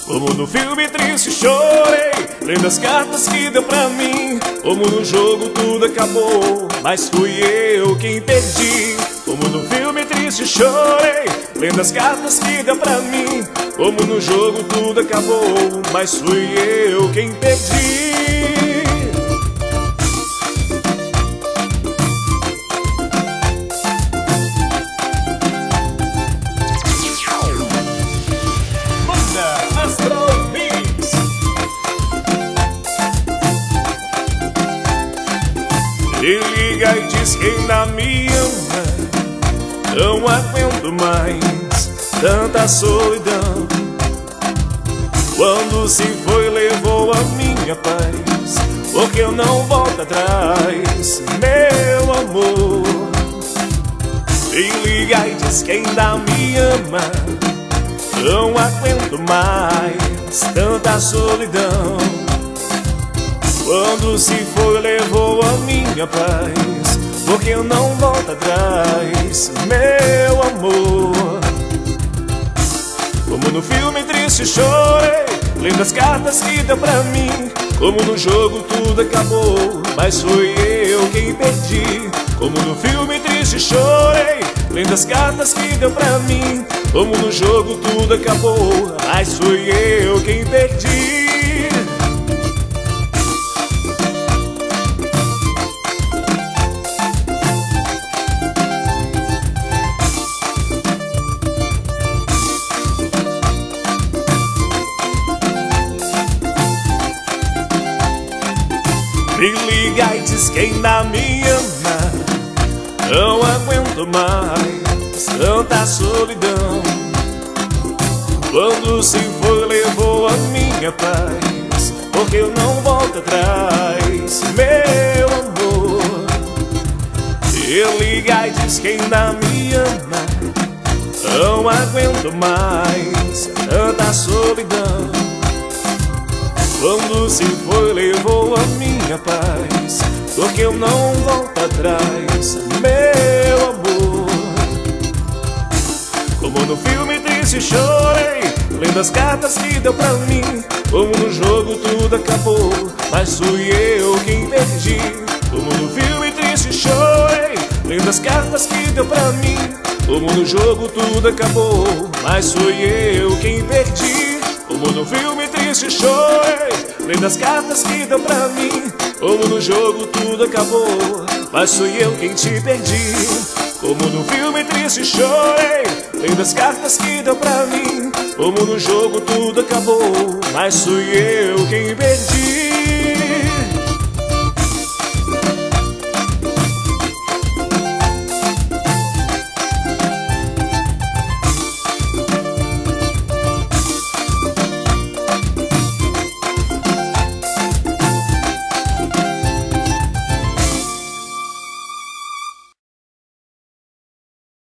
Como no filme triste chorei, lendo as cartas que deu pra mim. Como no jogo tudo acabou, mas fui eu quem perdi. Como no filme triste chorei, lendo as cartas que deu pra mim. Como no jogo tudo acabou, mas fui eu quem perdi. E liga e diz que ainda me ama. Não aguento mais tanta solidão. Quando se foi levou a minha paz, porque eu não volto atrás, meu amor. E liga e diz que ainda me ama. Não aguento mais tanta solidão. Quando se foi levou a minha paz, porque eu não volto atrás, meu amor. Como no filme triste chorei, lendo as cartas que deu pra mim. Como no jogo tudo acabou, mas fui eu quem perdi. Como no filme triste chorei, lendo as cartas que deu pra mim. Como no jogo tudo acabou, mas fui eu quem perdi. Me liga e diz que ainda me ama. Não aguento mais tanta solidão. Quando se foi levou a minha paz, porque eu não volto atrás, meu amor. Me liga e diz que ainda me ama. Não aguento mais tanta solidão. Quando se foi levou a minha paz, porque eu não volto atrás, meu amor. Como no filme triste chorei, lendo as cartas que deu pra mim. Como no jogo tudo acabou, mas fui eu quem perdi. Como no filme triste chorei, lendo as cartas que deu pra mim. Como no jogo tudo acabou, mas fui eu quem perdi. Como no filme triste chorei, lendo as cartas que deu pra mim. Como no jogo tudo acabou, mas fui eu quem te perdi. Como no filme triste chorei, lendo as cartas que deu pra mim. Como no jogo tudo acabou, mas fui eu quem perdi.